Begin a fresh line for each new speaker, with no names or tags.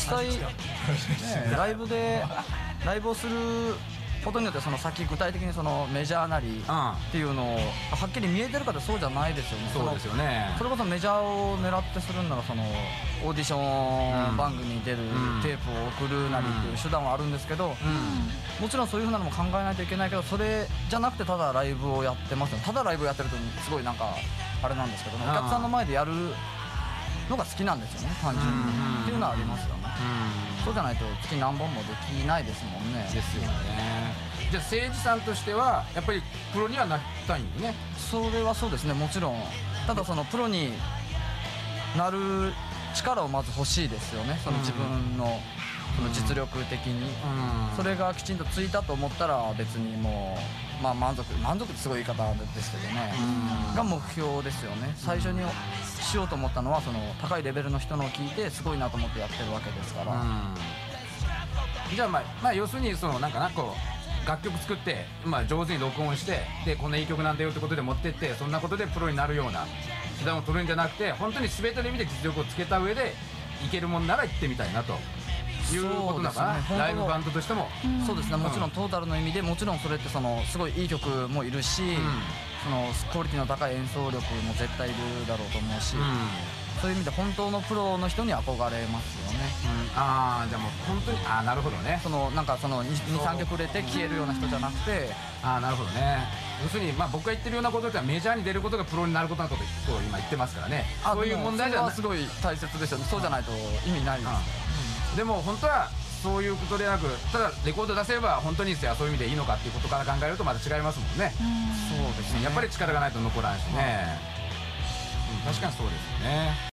際、ね、ライブをすることによってその先具体的にそのメジャーなりっていうのをはっきり見えてるかってそうじゃないですよね。
そうですよね。
それこそメジャーを狙ってするんならそのオーディション番組に出るテープを送るなりっていう手段はあるんですけど、もちろんそういうふうなのも考えないといけないけど、それじゃなくてただライブをやってますよ。ただライブをやってるとすごいなんかあれなんですけども、お客さんの前でやるのが好きなんですよね、単純にっていうのはありますよね。そうじゃないと月何本もできないですもんね。
ですよね。じゃあ誠司さんとしてはやっぱりプロにはなりたいんでね。
それはそうですね、もちろん。ただそのプロになる力をまず欲しいですよね。その自分のその実力的にそれがきちんとついたと思ったら別にもう、まあ、満足ってすごい言い方ですけどね、が目標ですよね。最初にしようと思ったのはその高いレベルの人のを聞いてすごいなと思ってやってるわけですから。
じゃあまあ要するにそのなんかなこう楽曲作って、まあ、上手に録音してでこんないい曲なんだよってことで持ってってそんなことでプロになるような手段を取るんじゃなくて、本当に全ての意味で実力をつけた上でいけるもんなら行ってみたいなということだから、ライブバンドとしても。
そうですね、もちろんトータルの意味でもちろんそれってそのすごいいい曲もいるし、そのクオリティの高い演奏力も絶対いるだろうと思うし、そういう意味で本当のプロの人に憧れますよね。
ああ、じゃあもう本当になるほどね。
そのなんかその 2,3 曲売れて消えるような人じゃなくて、
なるほどね。要するにまあ僕が言ってるようなことってメジャーに出ることがプロになることなことを今言ってますからね。そういう問題じゃない。
すごい大切ですよね。そうじゃないと意味ないです。
でも本当はそういうことでなく、ただレコード出せれば本当にそういう意味でいいのかっていうことから考えるとまた違いますもんね。
そうですね。
やっぱり力がないと残らんしね。確かにそうですよね。